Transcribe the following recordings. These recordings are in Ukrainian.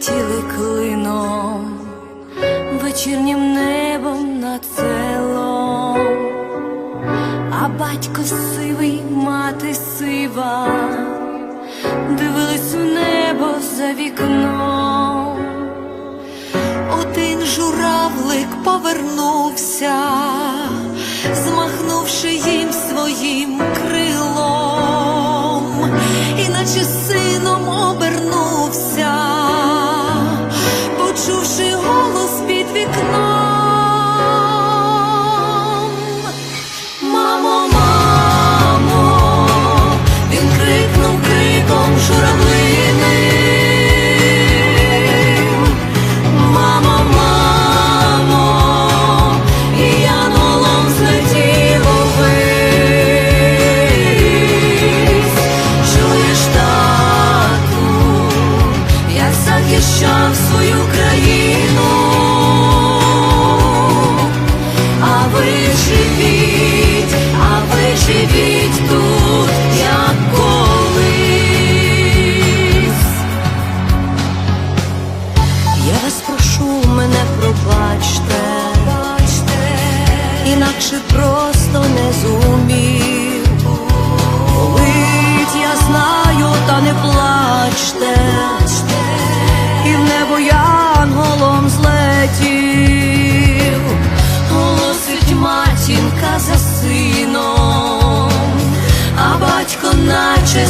летіли клином, вечірнім небом над селом, а батько сивий, мати сива, дивились у небо за вікном. Один журавлик повернувся, змахнувши їм своїм крилом, іначе сином обернувся, почувши голос під вікном. Мамо, мамо, він крикнув криком журавлиним. Мамо, мамо, і янголом злетів увись. Чуєш, тату, як захищав свою країну, а ви живіть тут, як колись. Я вас прошу, мене пробачте, інакше просто не зумів. Болить, я знаю, та не плачте, і в небо янголом злетів. Голосить матінка за сином, а батько наче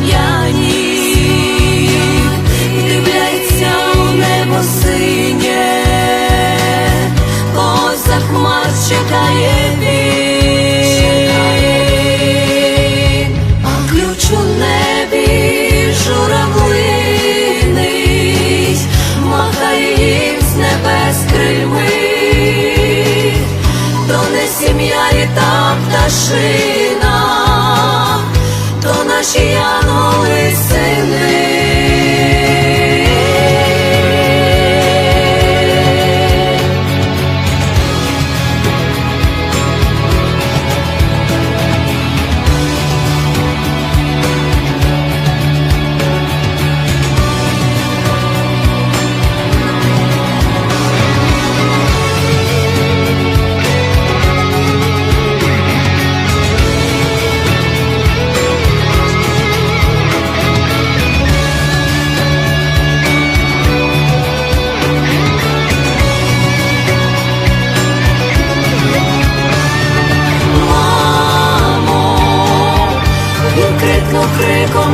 скам'янів, дивляється у небо синє, ось за хмар чекає він. А ключ у небі журавлиний, махає їм з небес крильми. То не сім'я і та пташина, то наші янголи сини. Криком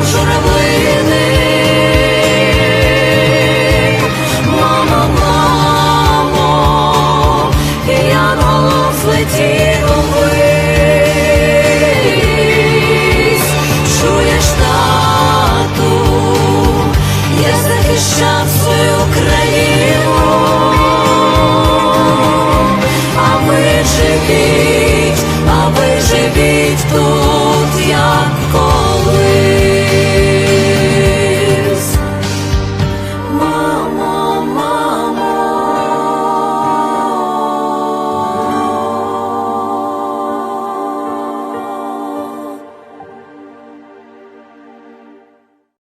журавлиним. Мамо, мамо, і янголом злетів увись. Чуєш, тату, я захищав свою країну,